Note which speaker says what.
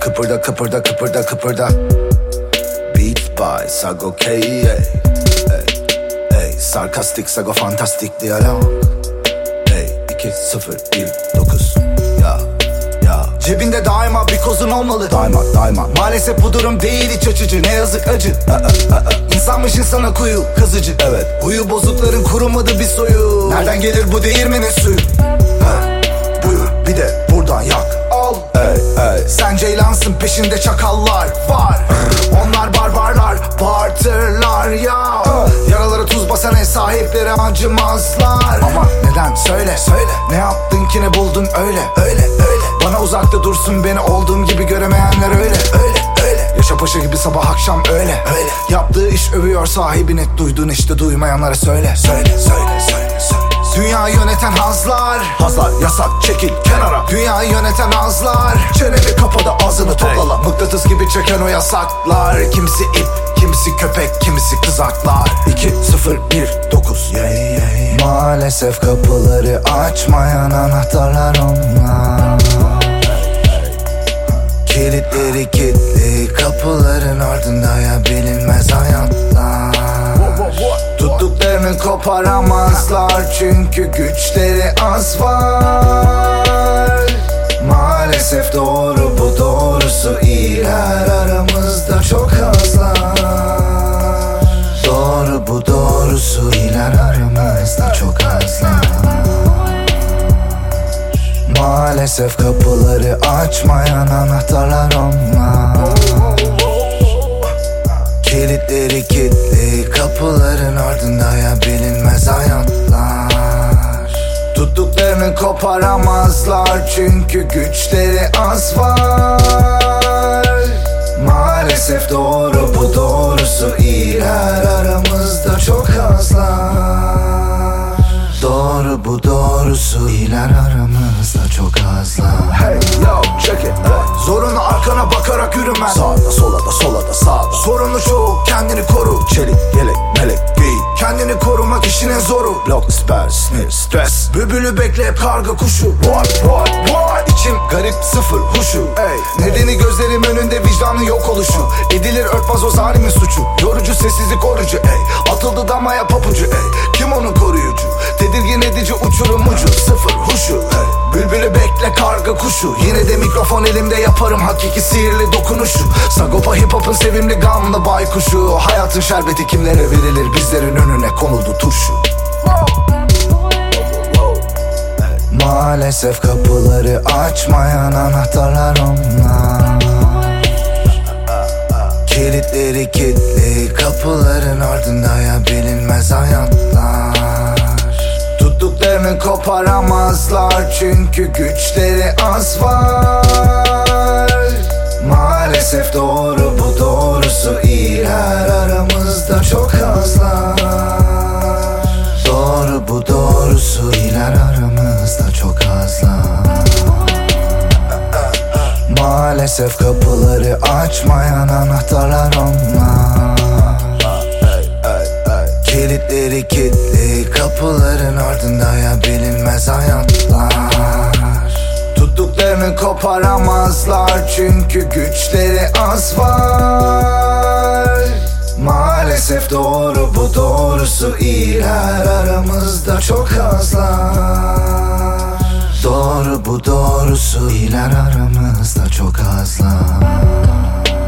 Speaker 1: Kıpırda kıpırda kıpırda kıpırda. Beat by Sago K. Sarkastik Sago fantastik diyalog. 2-0-1-9. Ya cebinde daima bir kozun olmalı. Daima. Maalesef bu durum değil iç açıcı. Ne yazık acı. İnsanmış insana kuyu kazıcı. Evet. Huyu bozukların kurumadı bir soyu. Nereden gelir bu değirmenin suyu? Buyur bir de buradan yak. Al. Sen ceylansın peşinde çakallar var. Onlar barbarlar, bartırlar ya. Yaralara tuz basan ev sahipleri acımazlar. Ama neden söyle. Ne yaptın ki ne buldun öyle. Bana uzakta dursun beni olduğum gibi göremeyenler öyle. Yaşa paşa gibi sabah akşam öyle. Yaptığı iş övüyor sahibini. Duyduğun işte duymayanlara söyle. Dünyayı yöneten hazlar yasak çekil kenara. Dünyayı yöneten hazlar. Çeneni kapada ağzını toplala. Mıknatıs gibi çeken o yasaklar. Kimisi ip, kimisi köpek, kimisi kızaklar. 2-0-1-9. Maalesef kapıları açmayan anahtarlar onlar. Kilitleri kilitli kapıların ardında ya bilinmez hayatlar. Tuttuklarını koparamazlar çünkü güçleri az var. Maalesef doğru bu doğrusu iyiler aramızda çok azlar. Doğru bu doğrusu iyiler aramızda çok azlar. Maalesef kapıları açmayan anahtarlar onlar. Kilitleri kilitli kapıların ardında ya bilinmez hayatlar. Tuttuklarını koparamazlar çünkü güçleri az var. Maalesef doğru bu doğrusu iyiler aramızda çok azlar. Doğru bu doğrusu iyiler aramızda çok azlar. Hey yo check it. Zorunu arkana bakarak yürümen. Sağda solda sağda. Sorunu çoğu kendini koru. Çelik yelek melek giy. Kendini korumak işinin zoru. Blok siper sinir stres. Bülbülü bekle hep karga kuşu. What İçim garip sıfır huşu. Nedeni gözlerim önünde vicdanın yok oluşu. Edilir örtmez o zalimin suçu. Yorucu sessizlik orucu atıldı damaya papucu kim onun koruyucu? Tedirgin edici uçurum ucu. Sıfır huşu Bülbülü bekle karga kuşu. Yine de mikrofon elimde yaparım hakiki sihirli dokunuşu. Sagopa hip hop'un sevimli gamlı baykuşu. Hayatın şerbeti kimlere verilir bizlerin önüne konuldu turşu. Maalesef kapıları açmayan anahtarlar onlar. Kilitleri kilitli kapıların ardında ya bilinmez hayatlar. Tuttuklarını koparamazlar çünkü güçleri az var. Maalesef doğru bu doğrusu iyiler aramızda çok azlar. Doğru bu doğrusu iyiler aramızda çok azlar. Maalesef kapıları açmayan anahtarlar onlar. Kilitleri kilitli kapıların ardında ya bilinmez hayatlar. Tuttuklarını koparamazlar çünkü güçleri az var. Maalesef doğru bu doğrusu iyiler aramızda çok azlar. Doğru bu doğrusu iyiler aramızda çok azlar.